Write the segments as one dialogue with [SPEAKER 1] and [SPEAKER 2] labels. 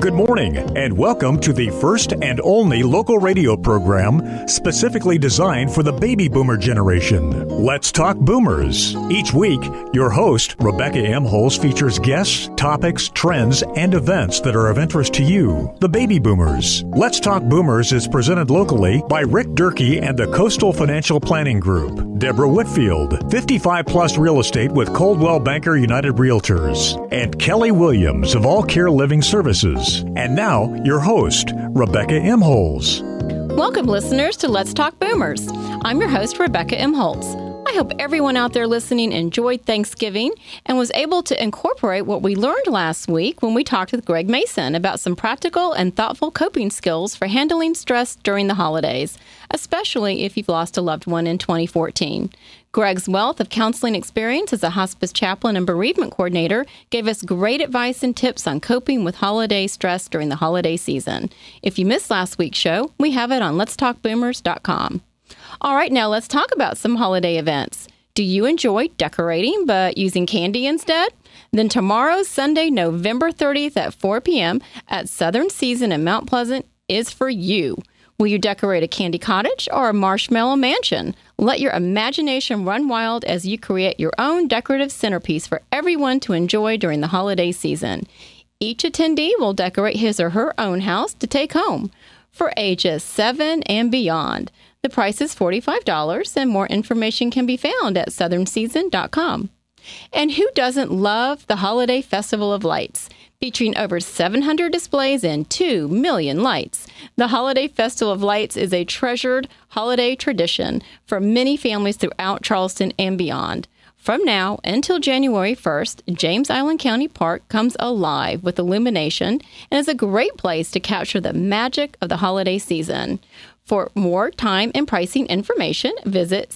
[SPEAKER 1] Good morning, and welcome to the first and only local radio program specifically designed for the baby boomer generation. Let's Talk Boomers. Each week, your host, Rebecca M. Holz, features guests, topics, trends, and events that are of interest to you, the baby boomers. Let's Talk Boomers is presented locally by Rick Durkee and the Coastal Financial Planning Group, Deborah Whitfield, 55-plus real estate with Coldwell Banker United Realtors, and Kelly Williams of All Care Living Services. And now, your host, Rebecca M. Holz.
[SPEAKER 2] Welcome, listeners, to Let's Talk Boomers. I'm your host, Rebecca M. Holz. I hope everyone out there listening enjoyed Thanksgiving and was able to incorporate what we learned last week when we talked with Greg Mason about some practical and thoughtful coping skills for handling stress during the holidays, especially if you've lost a loved one in 2014. Greg's wealth of counseling experience as a hospice chaplain and bereavement coordinator gave us great advice and tips on coping with holiday stress during the holiday season. If you missed last week's show, we have it on letstalkboomers.com. All right, now let's talk about some holiday events. Do you enjoy decorating but using candy instead? Then tomorrow, Sunday, November 30th at 4 p.m. at Southern Season in Mount Pleasant is for you. Will you decorate a candy cottage or a marshmallow mansion? Let your imagination run wild as you create your own decorative centerpiece for everyone to enjoy during the holiday season. Each attendee will decorate his or her own house to take home for ages 7 and beyond. The price is $45, and more information can be found at southernseason.com. And who doesn't love the Holiday Festival of Lights? Featuring over 700 displays and 2 million lights. The Holiday Festival of Lights is a treasured holiday tradition for many families throughout Charleston and beyond. From now until January 1st, James Island County Park comes alive with illumination and is a great place to capture the magic of the holiday season. For more time and pricing information, visit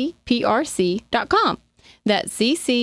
[SPEAKER 2] ccprc.com. That's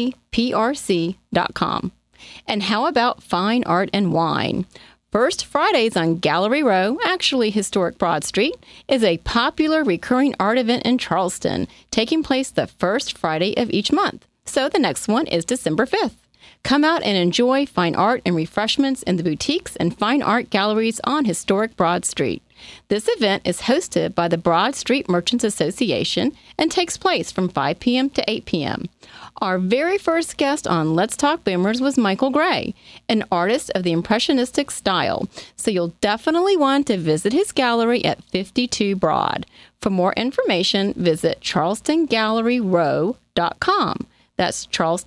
[SPEAKER 2] ccprc.com. And how about fine art and wine? First Fridays on Gallery Row, actually historic Broad Street, is a popular recurring art event in Charleston, taking place the first Friday of each month. So the next one is December 5th. Come out and enjoy fine art and refreshments in the boutiques and fine art galleries on historic Broad Street. This event is hosted by the Broad Street Merchants Association and takes place from 5 p.m. to 8 p.m. Our very first guest on Let's Talk Boomers was Michael Gray, an artist of the Impressionistic style, so you'll definitely want to visit his gallery at 52 Broad. For more information, visit charlestongalleryrow.com. That's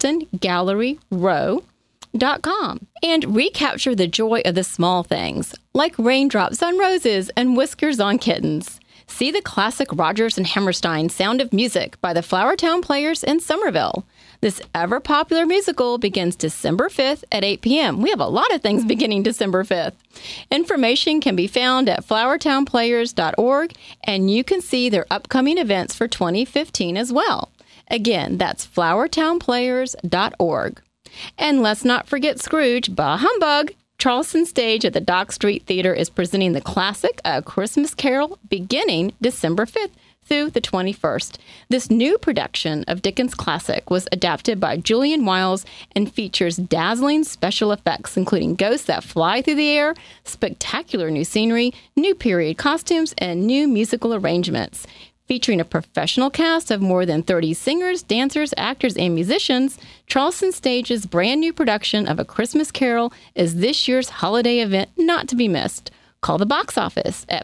[SPEAKER 2] charlestongalleryrow.com. And recapture the joy of the small things, like raindrops on roses and whiskers on kittens. See the classic Rodgers and Hammerstein Sound of Music by the Flowertown Players in Somerville. This ever-popular musical begins December 5th at 8 p.m. We have a lot of things beginning December 5th. Information can be found at flowertownplayers.org, and you can see their upcoming events for 2015 as well. Again, that's flowertownplayers.org. And let's not forget Scrooge, bah humbug! Charleston Stage at the Dock Street Theater is presenting the classic A Christmas Carol beginning December 5th through the 21st. This new production of Dickens' classic was adapted by Julian Wiles and features dazzling special effects, including ghosts that fly through the air, spectacular new scenery, new period costumes, and new musical arrangements. Featuring a professional cast of more than 30 singers, dancers, actors, and musicians, Charleston Stage's brand new production of A Christmas Carol is this year's holiday event not to be missed. Call the box office at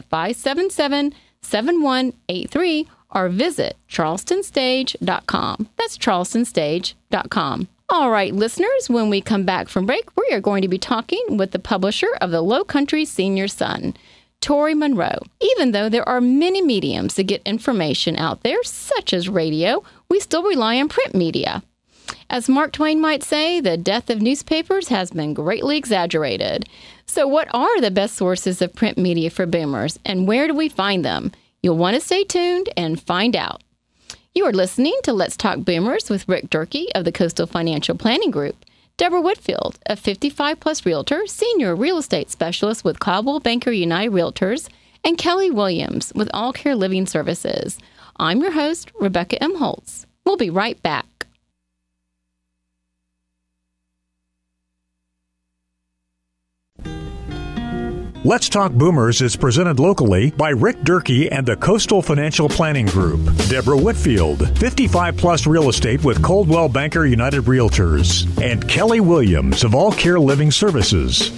[SPEAKER 2] 577-7183 or visit charlestonstage.com. That's charlestonstage.com. All right, listeners, when we come back from break, we are going to be talking with the publisher of the Low Country Senior Sun, Tori Monroe. Even though there are many mediums to get information out there, such as radio, we still rely on print media. As Mark Twain might say, the death of newspapers has been greatly exaggerated. So what are the best sources of print media for boomers, and where do we find them? You'll want to stay tuned and find out. You are listening to Let's Talk Boomers with Rick Durkee of the Coastal Financial Planning Group, Deborah Whitfield, a 55-plus realtor, senior real estate specialist with Coldwell Banker United Realtors, and Kelly Williams with All Care Living Services. I'm your host, Rebecca M. Holz. We'll be right back.
[SPEAKER 1] Let's Talk Boomers is presented locally by Rick Durkee and the Coastal Financial Planning Group. Deborah Whitfield, 55-plus real estate with Coldwell Banker United Realtors. And Kelly Williams of All Care Living Services.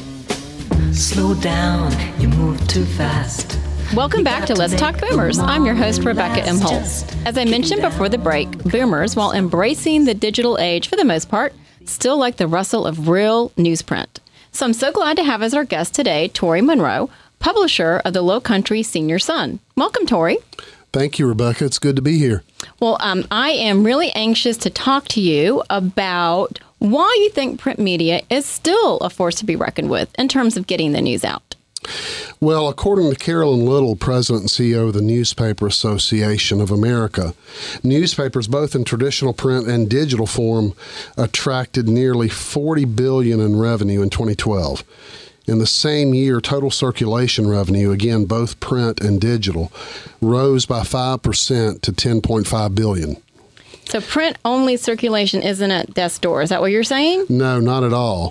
[SPEAKER 3] Slow down, you move too fast.
[SPEAKER 2] Welcome back to Let's Talk Boomers. I'm your host, Rebecca M. Holtz. As I mentioned before the break, boomers, while embracing the digital age for the most part, still like the rustle of real newsprint. So I'm so glad to have as our guest today, Tori Monroe, publisher of the Low Country Senior Sun. Welcome, Tori.
[SPEAKER 4] Thank you, Rebecca. It's good to be here.
[SPEAKER 2] Well, I am really anxious to talk to you about why you think print media is still a force to be reckoned with in terms of getting the news out.
[SPEAKER 4] Well, according to Carolyn Little, President and CEO of the Newspaper Association of America, newspapers, both in traditional print and digital form, attracted nearly $40 billion in revenue in 2012. In the same year, total circulation revenue, again, both print and digital, rose by 5% to $10.5 billion.
[SPEAKER 2] So print-only circulation isn't at death's door. Is that what you're saying?
[SPEAKER 4] No, not at all.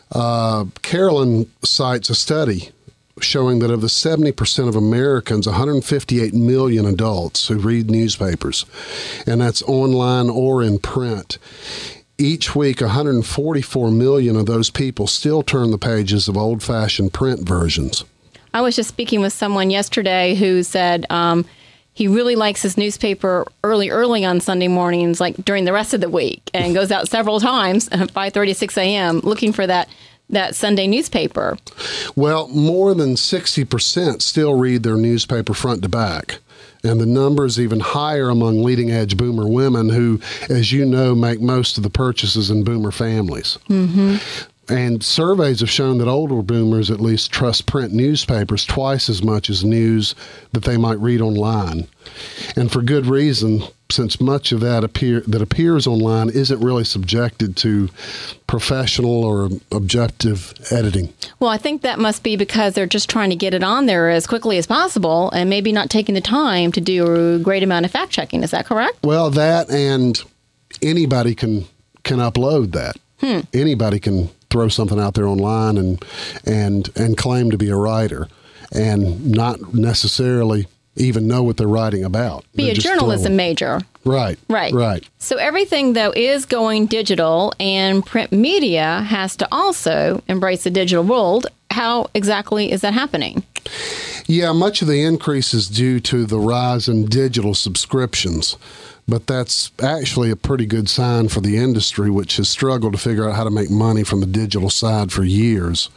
[SPEAKER 4] Carolyn cites a study showing that of the 70% of Americans, 158 million adults who read newspapers, and that's online or in print. Each week, 144 million of those people still turn the pages of old-fashioned print versions.
[SPEAKER 2] I was just speaking with someone yesterday who said he really likes his newspaper early on Sunday mornings, like during the rest of the week, and goes out several times at 5:30, 6 a.m. looking for that Sunday newspaper.
[SPEAKER 4] Well, more than 60% still read their newspaper front to back. And the number is even higher among leading-edge boomer women who, as you know, make most of the purchases in boomer families. Mm-hmm. And surveys have shown that older boomers at least trust print newspapers twice as much as news that they might read online. And for good reason, since much of that appears online isn't really subjected to professional or objective editing.
[SPEAKER 2] Well, I think that must be because they're just trying to get it on there as quickly as possible and maybe not taking the time to do a great amount of fact-checking. Is that correct?
[SPEAKER 4] Well, that, and anybody can upload that. Anybody can throw something out there online and claim to be a writer and not necessarily even know what they're writing about.
[SPEAKER 2] Be a journalism major.
[SPEAKER 4] Right.
[SPEAKER 2] So everything, though, is going digital, and print media has to also embrace the digital world. How exactly is that happening?
[SPEAKER 4] Yeah, much of the increase is due to the rise in digital subscriptions. But that's actually a pretty good sign for the industry, which has struggled to figure out how to make money from the digital side for years.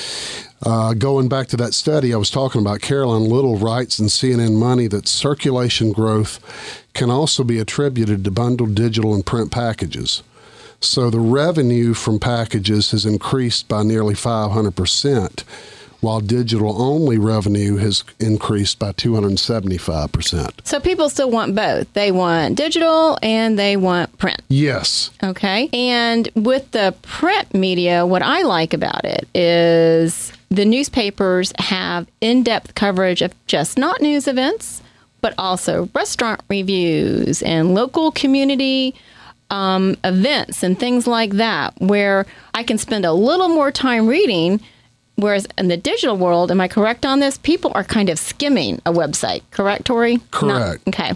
[SPEAKER 4] Going back to that study I was talking about, Carolyn Little writes in CNN Money that circulation growth can also be attributed to bundled digital and print packages. So the revenue from packages has increased by nearly 500%, while digital-only revenue has increased by 275%.
[SPEAKER 2] So people still want both. They want digital and they want print.
[SPEAKER 4] Yes.
[SPEAKER 2] Okay. And with the print media, what I like about it is the newspapers have in-depth coverage of just not news events, but also restaurant reviews and local community events and things like that, where I can spend a little more time reading. Whereas in the digital world, am I correct on this? People are kind of skimming a website. Correct, Tori?
[SPEAKER 4] Correct.
[SPEAKER 2] Okay.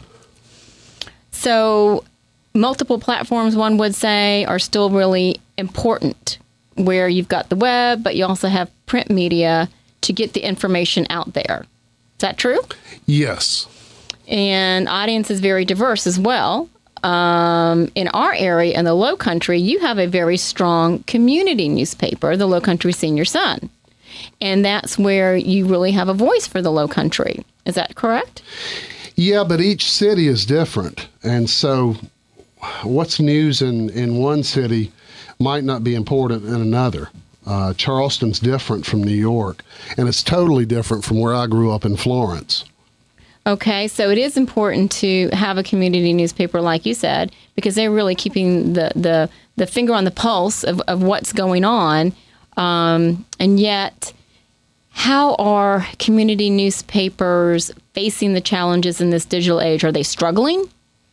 [SPEAKER 2] So multiple platforms, one would say, are still really important, where you've got the web, but you also have print media to get the information out there. Is that true?
[SPEAKER 4] Yes.
[SPEAKER 2] And audience is very diverse as well. In our area, in the Low Country, you have a very strong community newspaper, the Low Country Senior Sun. And that's where you really have a voice for the Low Country. Is that correct?
[SPEAKER 4] Yeah, but each city is different. And so what's news in one city might not be important in another. Charleston's different from New York, and it's totally different from where I grew up in Florence.
[SPEAKER 2] Okay, so it is important to have a community newspaper, like you said, because they're really keeping the finger on the pulse of what's going on. And yet, how are community newspapers facing the challenges in this digital age? Are they struggling?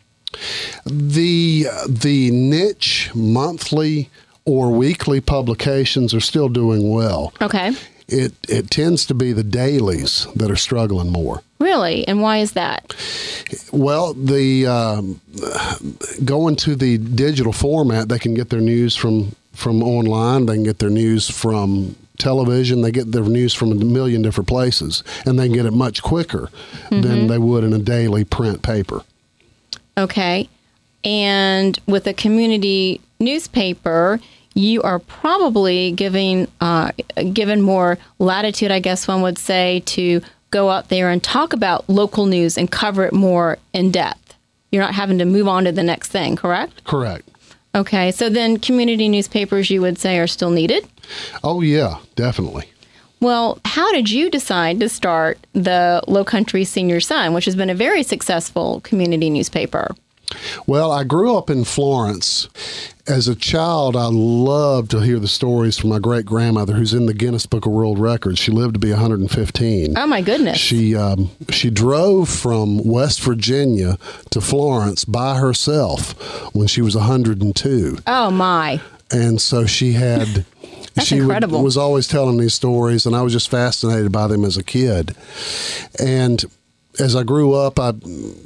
[SPEAKER 4] The niche monthly or weekly publications are still doing well.
[SPEAKER 2] Okay.
[SPEAKER 4] it tends to be the dailies that are struggling more.
[SPEAKER 2] Really? And why is that?
[SPEAKER 4] Well, the going to the digital format, they can get their news from online. They can get their news from television. They get their news from a million different places, and they can get it much quicker than they would in a daily print paper. Okay.
[SPEAKER 2] And with a community newspaper, you are probably given more latitude, I guess one would say, to go out there and talk about local news and cover it more in depth. You're not having to move on to the next thing, correct?
[SPEAKER 4] Correct.
[SPEAKER 2] Okay, so then community newspapers, you would say, are still needed?
[SPEAKER 4] Oh, yeah, definitely.
[SPEAKER 2] Well, how did you decide to start the Lowcountry Senior Sun, which has been a very successful community newspaper?
[SPEAKER 4] Well, I grew up in Florence. As a child, I loved to hear the stories from my great-grandmother, who's in the Guinness Book of World Records. She lived to be 115.
[SPEAKER 2] Oh, my goodness.
[SPEAKER 4] She drove from West Virginia to Florence by herself when she was 102.
[SPEAKER 2] Oh, my.
[SPEAKER 4] And so she had...
[SPEAKER 2] That's
[SPEAKER 4] she
[SPEAKER 2] incredible.
[SPEAKER 4] was always telling these stories, and I was just fascinated by them as a kid. And as I grew up, I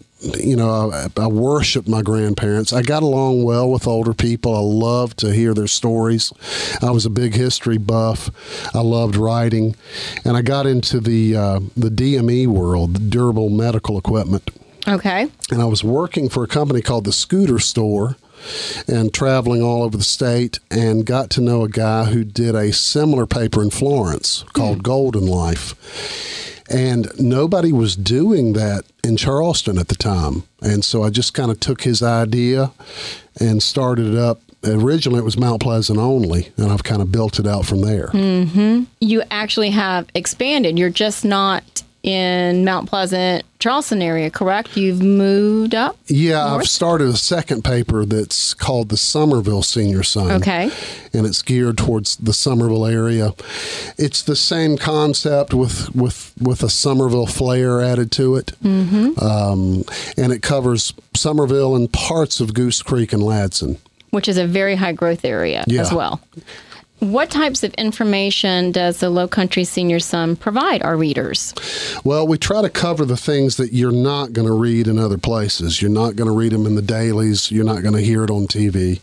[SPEAKER 4] worshiped my grandparents. I got along well with older people. I loved to hear their stories. I was a big history buff. I loved writing. And I got into the DME world, the durable medical equipment.
[SPEAKER 2] Okay.
[SPEAKER 4] And I was working for a company called the Scooter Store and traveling all over the state, and got to know a guy who did a similar paper in Florence called Golden Life. And nobody was doing that in Charleston at the time. And so I just kind of took his idea and started it up. Originally, it was Mount Pleasant only, and I've kind of built it out from there.
[SPEAKER 2] Mm-hmm. You actually have expanded. You're just not in Mount Pleasant, Charleston area, correct? You've moved up?
[SPEAKER 4] Yeah,
[SPEAKER 2] north?
[SPEAKER 4] I've started a second paper that's called the Somerville Senior Sun.
[SPEAKER 2] Okay. And
[SPEAKER 4] it's geared towards the Somerville area. It's the same concept with a Somerville flair added to it. Mm-hmm. And it covers Somerville and parts of Goose Creek and Ladson.
[SPEAKER 2] Which is a very high growth area as well. What types of information does the Lowcountry Senior Sun provide our readers?
[SPEAKER 4] Well, we try to cover the things that you're not going to read in other places. You're not going to read them in the dailies. You're not going to hear it on TV.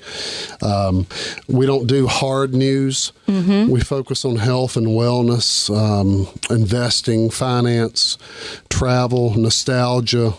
[SPEAKER 4] We don't do hard news. Mm-hmm. We focus on health and wellness, investing, finance, travel, nostalgia.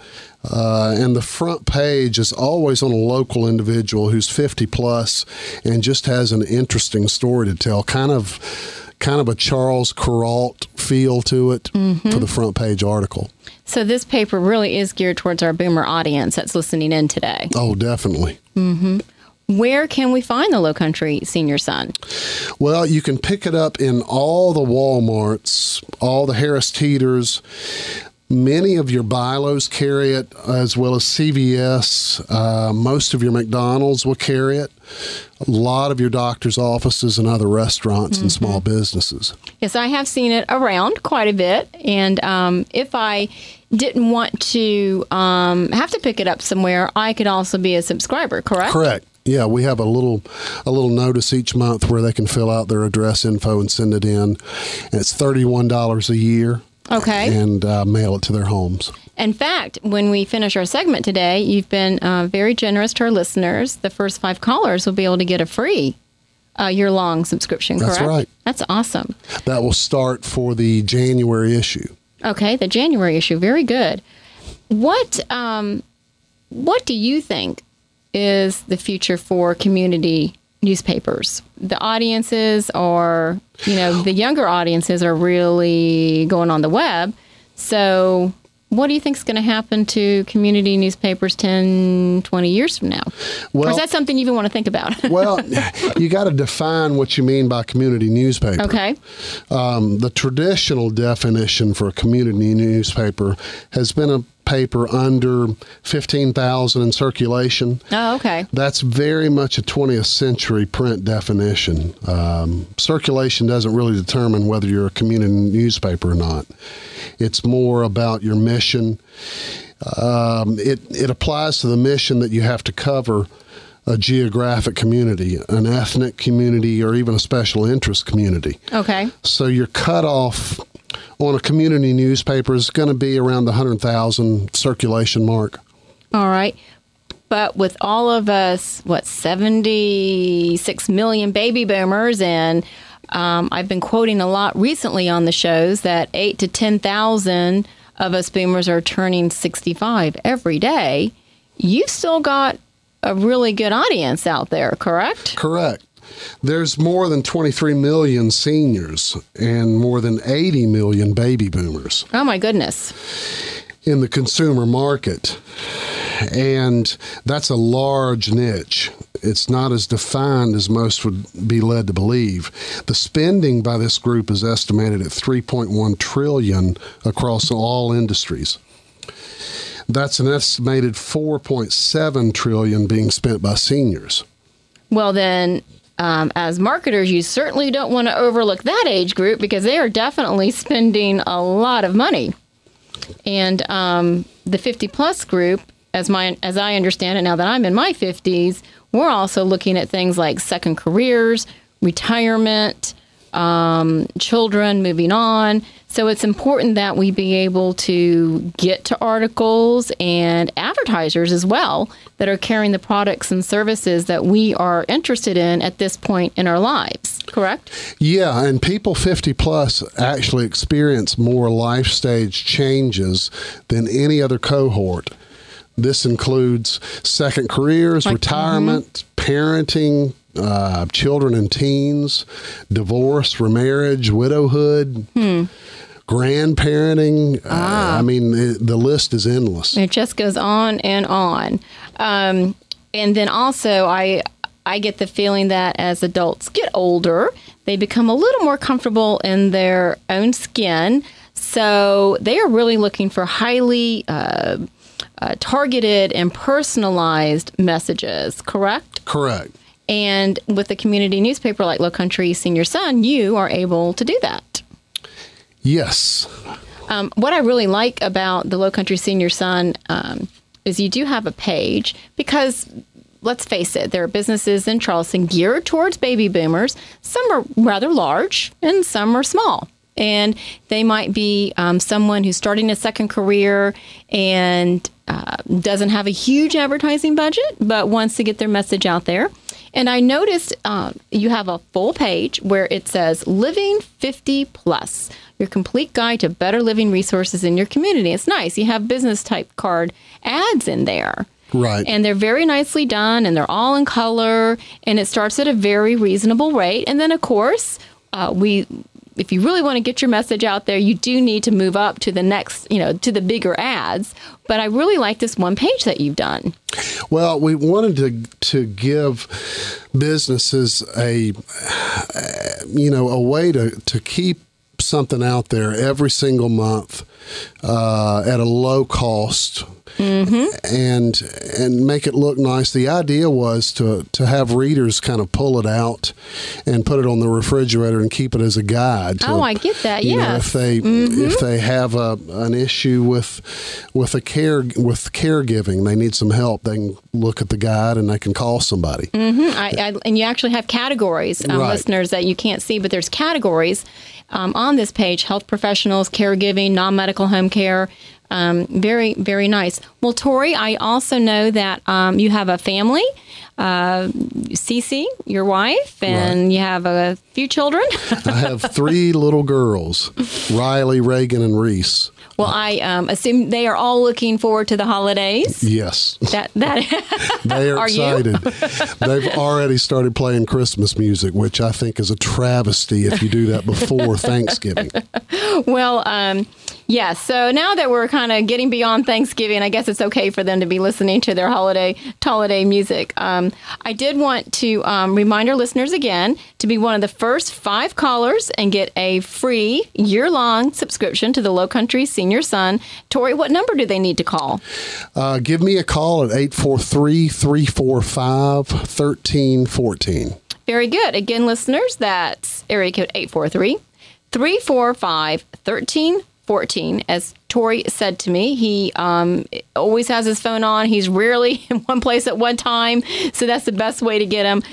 [SPEAKER 4] And the front page is always on a local individual who's 50 plus and just has an interesting story to tell, kind of a Charles Kuralt feel to it for the front page article.
[SPEAKER 2] So this paper really is geared towards our boomer audience that's listening in today.
[SPEAKER 4] Oh, definitely.
[SPEAKER 2] Mm-hmm. Where can we find the Lowcountry Senior Sun?
[SPEAKER 4] Well, you can pick it up in all the Walmarts, all the Harris Teeters. Many of your Bi-Los carry it, as well as CVS. Most of your McDonald's will carry it. A lot of your doctor's offices and other restaurants and small businesses.
[SPEAKER 2] Yes, I have seen it around quite a bit. And if I didn't want to have to pick it up somewhere, I could also be a subscriber, correct?
[SPEAKER 4] Correct. Yeah, we have a little notice each month where they can fill out their address info and send it in. And it's $31 a year.
[SPEAKER 2] Okay.
[SPEAKER 4] And mail it to their homes.
[SPEAKER 2] In fact, when we finish our segment today, you've been very generous to our listeners. The first 5 callers will be able to get a free year-long subscription, correct?
[SPEAKER 4] That's right.
[SPEAKER 2] That's awesome.
[SPEAKER 4] That will start for the January issue.
[SPEAKER 2] Okay, the January issue. Very good. What do you think is the future for community newspapers? The audiences are, the younger audiences are really going on the web. So what do you think is going to happen to community newspapers 10, 20 years from now? Well, or is that something you even want to think about?
[SPEAKER 4] Well, you got to define what you mean by community newspaper.
[SPEAKER 2] Okay.
[SPEAKER 4] The traditional definition for a community newspaper has been a paper under 15,000 in circulation.
[SPEAKER 2] Oh, okay.
[SPEAKER 4] That's very much a 20th century print definition. Circulation doesn't really determine whether you're a community newspaper or not. It's more about your mission. It applies to the mission that you have to cover a geographic community, an ethnic community, or even a special interest community.
[SPEAKER 2] Okay.
[SPEAKER 4] So your cutoff on a community newspaper is going to be around the 100,000 circulation mark.
[SPEAKER 2] All right. But with all of us, 76 million baby boomers, and I've been quoting a lot recently on the shows that 8 to 10,000 of us boomers are turning 65 every day. You've still got a really good audience out there, correct?
[SPEAKER 4] Correct. There's more than 23 million seniors and more than 80 million baby boomers.
[SPEAKER 2] Oh, my goodness.
[SPEAKER 4] In the consumer market. And that's a large niche. It's not as defined as most would be led to believe. The spending by this group is estimated at $3.1 trillion across all industries. That's an estimated $4.7 trillion being spent by seniors.
[SPEAKER 2] Well, then, as marketers, you certainly don't want to overlook that age group because they are definitely spending a lot of money. And the 50-plus group, as I understand it now that I'm in my 50s, we're also looking at things like second careers, retirement, children moving on. So it's important that we be able to get to articles and advertisers as well that are carrying the products and services that we are interested in at this point in our lives, correct?
[SPEAKER 4] Yeah, and people 50 plus actually experience more life stage changes than any other cohort. This includes second careers, retirement, parenting, children and teens, divorce, remarriage, widowhood, grandparenting. I mean, the list is endless.
[SPEAKER 2] It just goes on and on. And then also, I get the feeling that as adults get older, they become a little more comfortable in their own skin. So they are really looking for highly targeted and personalized messages, correct?
[SPEAKER 4] Correct.
[SPEAKER 2] And with a community newspaper like Lowcountry Senior Sun, you are able to do that.
[SPEAKER 4] Yes.
[SPEAKER 2] What I really like about the Lowcountry Senior Sun is you do have a page because, let's face it, there are businesses in Charleston geared towards baby boomers. Some are rather large and some are small. And they might be someone who's starting a second career and doesn't have a huge advertising budget, but wants to get their message out there. And I noticed you have a full page where it says Living 50 Plus, your complete guide to better living resources in your community. It's nice. You have business type card ads in there.
[SPEAKER 4] Right.
[SPEAKER 2] And they're very nicely done and they're all in color and it starts at a very reasonable rate. And then, of course, if you really want to get your message out there, you do need to move up to the next, to the bigger ads. But I really like this one page that you've done.
[SPEAKER 4] Well, we wanted to give businesses a way to keep something out there every single month at a low cost. And make it look nice. The idea was to have readers kind of pull it out and put it on the refrigerator and keep it as a guide.
[SPEAKER 2] I get that. Yes.
[SPEAKER 4] If they have an issue with caregiving, they need some help. They can look at the guide and they can call somebody.
[SPEAKER 2] And you actually have categories,
[SPEAKER 4] right.
[SPEAKER 2] Listeners, that you can't see, but there's categories on this page: health professionals, caregiving, non-medical home care. Very, very nice. Well, Tori, I also know that you have a family, Cece, your wife, and right. You have a few children.
[SPEAKER 4] I have 3 little girls, Riley, Reagan, and Reese.
[SPEAKER 2] Well, I assume they are all looking forward to the holidays.
[SPEAKER 4] Yes.
[SPEAKER 2] That
[SPEAKER 4] they are excited. They've already started playing Christmas music, which I think is a travesty if you do that before Thanksgiving.
[SPEAKER 2] Well, yeah, so now that we're kind of getting beyond Thanksgiving, I guess it's okay for them to be listening to their holiday music. I did want to remind our listeners again to be one of the first 5 callers and get a free year-long subscription to the Lowcountry Senior Sun. Tori, what number do they need to call?
[SPEAKER 4] Give me a call at 843-345-1314.
[SPEAKER 2] Very good. Again, listeners, that's area code 843-345-1314. 1314. As Tori said to me, he always has his phone on. He's rarely in one place at one time. So that's the best way to get him,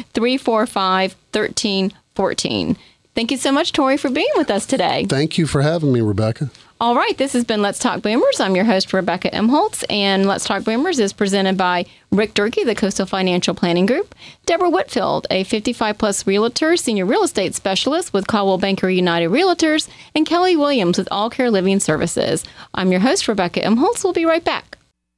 [SPEAKER 2] 345-1314. Thank you so much, Tori, for being with us today.
[SPEAKER 4] Thank you for having me, Rebecca.
[SPEAKER 2] All right, this has been Let's Talk Boomers. I'm your host, Rebecca M. Holtz, and Let's Talk Boomers is presented by Rick Durkee, the Coastal Financial Planning Group, Deborah Whitfield, a 55-plus realtor, senior real estate specialist with Caldwell Banker United Realtors, and Kelly Williams with All Care Living Services. I'm your host, Rebecca M. Holtz. We'll be right back.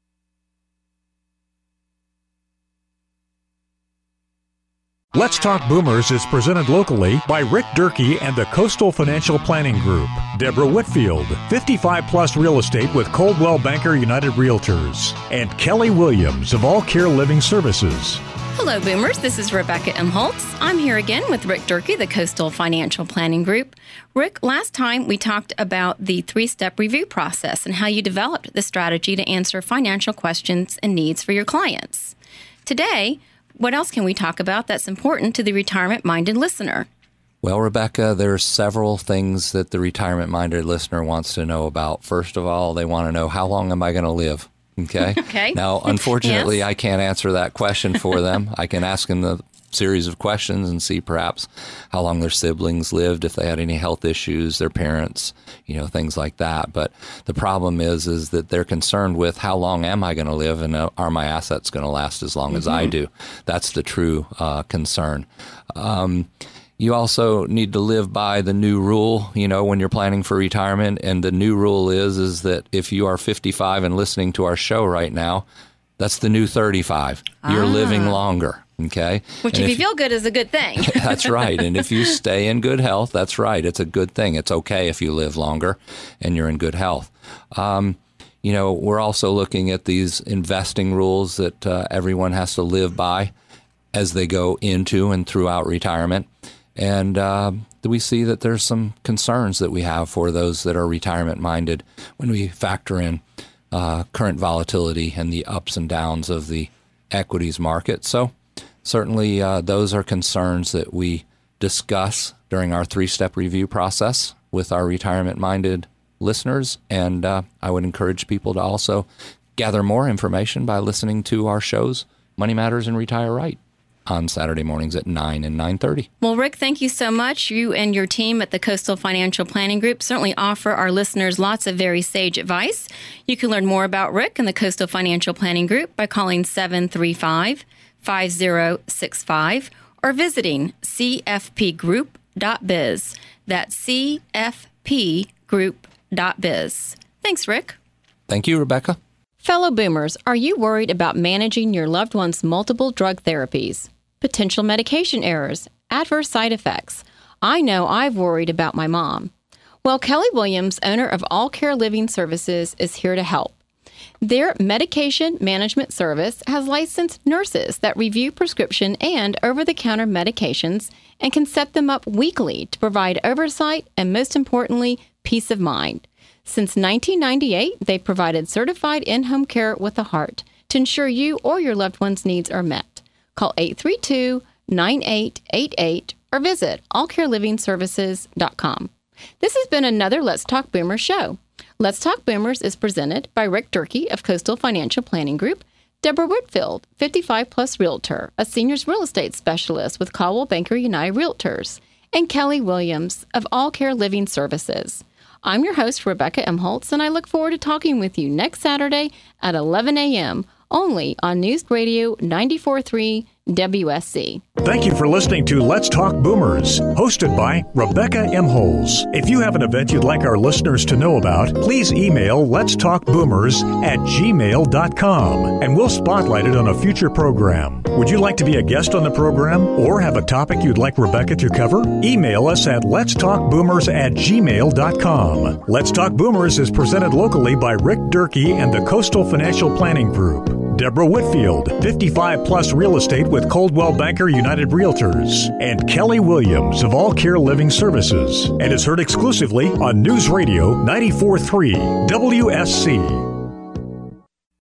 [SPEAKER 1] Let's Talk Boomers is presented locally by Rick Durkee and the Coastal Financial Planning Group. Deborah Whitfield, 55-plus real estate with Coldwell Banker United Realtors. And Kelly Williams of All Care Living Services.
[SPEAKER 2] Hello, Boomers. This is Rebecca M. Holtz. I'm here again with Rick Durkee, the Coastal Financial Planning Group. Rick, last time we talked about the 3-step review process and how you developed the strategy to answer financial questions and needs for your clients. Today, what else can we talk about that's important to the retirement-minded listener?
[SPEAKER 5] Well, Rebecca, there's several things that the retirement-minded listener wants to know about. First of all, they want to know, how long am I going to live? Okay.
[SPEAKER 2] Okay.
[SPEAKER 5] Now, unfortunately,
[SPEAKER 2] Yes.
[SPEAKER 5] I can't answer that question for them. I can ask them the series of questions and see perhaps how long their siblings lived, if they had any health issues, their parents, things like that. But the problem is that they're concerned with, how long am I going to live, and are my assets going to last as long as I do? That's the true concern. You also need to live by the new rule, when you're planning for retirement. And the new rule is that if you are 55 and listening to our show right now, that's the new 35. You're living longer. Okay.
[SPEAKER 2] Which, if you feel good, is a good thing.
[SPEAKER 5] That's right. And if you stay in good health, that's right. It's a good thing. It's okay if you live longer and you're in good health. We're also looking at these investing rules that everyone has to live by as they go into and throughout retirement. And we see that there's some concerns that we have for those that are retirement-minded when we factor in current volatility and the ups and downs of the equities market. So certainly those are concerns that we discuss during our 3-step review process with our retirement-minded listeners. And I would encourage people to also gather more information by listening to our shows, Money Matters and Retire Right, on Saturday mornings at 9 and 9:30.
[SPEAKER 2] Well, Rick, thank you so much. You and your team at the Coastal Financial Planning Group certainly offer our listeners lots of very sage advice. You can learn more about Rick and the Coastal Financial Planning Group by calling 735-5065 or visiting cfpgroup.biz. That's cfpgroup.biz. Thanks, Rick.
[SPEAKER 5] Thank you, Rebecca.
[SPEAKER 2] Fellow Boomers, are you worried about managing your loved one's multiple drug therapies, potential medication errors, adverse side effects? I know I've worried about my mom. Well, Kelly Williams, owner of All Care Living Services, is here to help. Their medication management service has licensed nurses that review prescription and over-the-counter medications and can set them up weekly to provide oversight and, most importantly, peace of mind. Since 1998, they've provided certified in-home care with a heart to ensure you or your loved one's needs are met. Call 832-9888 or visit allcarelivingservices.com. This has been another Let's Talk Boomers show. Let's Talk Boomers is presented by Rick Durkee of Coastal Financial Planning Group, Deborah Whitfield, 55-plus realtor, a seniors real estate specialist with Caldwell Banker United Realtors, and Kelly Williams of All Care Living Services. I'm your host, Rebecca M. Holtz, and I look forward to talking with you next Saturday at 11 a.m., only on News Radio 94.3 WSC.
[SPEAKER 1] Thank you for listening to Let's Talk Boomers, hosted by Rebecca M. Holtz. If you have an event you'd like our listeners to know about, please email letstalkboomers@gmail.com, and we'll spotlight it on a future program. Would you like to be a guest on the program or have a topic you'd like Rebecca to cover? Email us at letstalkboomers@gmail.com. Let's Talk Boomers is presented locally by Rick Durkee and the Coastal Financial Planning Group. Deborah Whitfield, 55-plus real estate with Coldwell Banker United Realtors, and Kelly Williams of All Care Living Services, and is heard exclusively on News Radio 94.3 WSC.